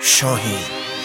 شاهین.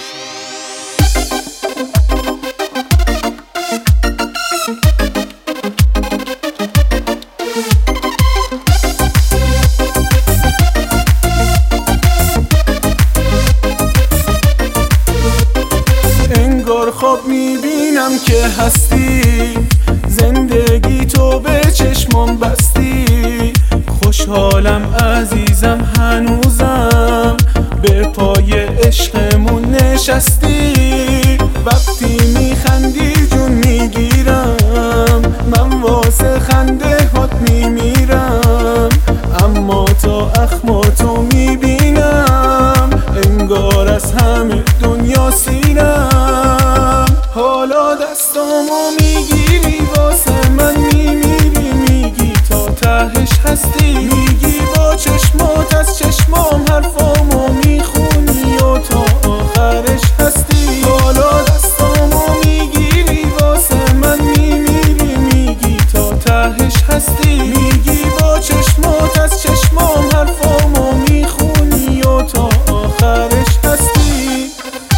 انگار خواب میبینم که هستی، زندگی تو به چشمام بستی. خوشحالم عزیزم هنوزم به پای عشقمون نشستی. وقتی میخندی جون میگیرم، من واسه خنده هات میمیرم. اما تا اخماتو میبینم، انگار از همه دنیا سیرم. حالا دستامو میگیری واسه من میمیری، میگی تا تهش هستی، میگی با چشمات از چشمام حرفامو میخونی و تا آخرش هستی. حالا دستامو میگیری واسه من میمیری، میگی تا تهش هستی، میگی با چشمات از چشمام حرفامو میخونی و تا آخرش هستی.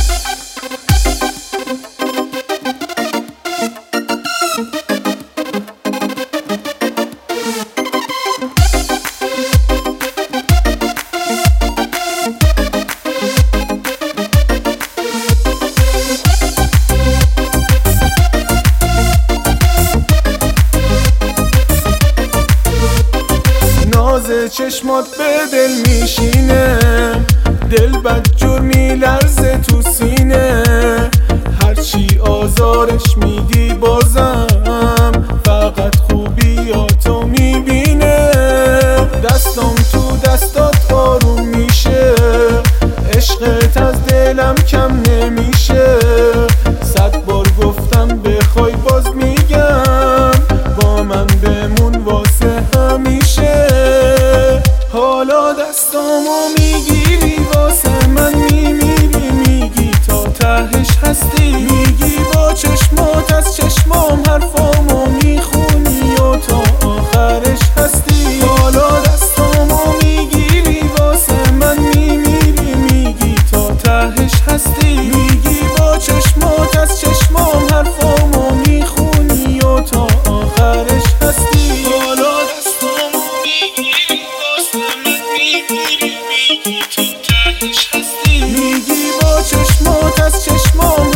ناز چشمات به دل میشینه، دل بدجور میلرزه تو سینه. هرچی آزارش میدی بازم فقط خوبیاتو میبینه. دستم تو دستات آروم میشه، عشقت از دلم کم نمیشه. 100 بار گفتم بخوای باز میگم، با من بمون واسه همیشه. حالا دستامو میگیری واسه من میمیری، میگی تا تهش هستی، میگی با چشمات از چشمام حرفامو میخونی و تا آخرش هستی. حالا دستامو میگیری واسه من میمیری، میگی تا تهش هستی، میگی با چشمات از چشمام حرفامو میخونی و تا آخرش هستی. حالا دستامو میگیری واسه من میمیری، میگی تا تهش هستی، میگی با چشمات از چشمام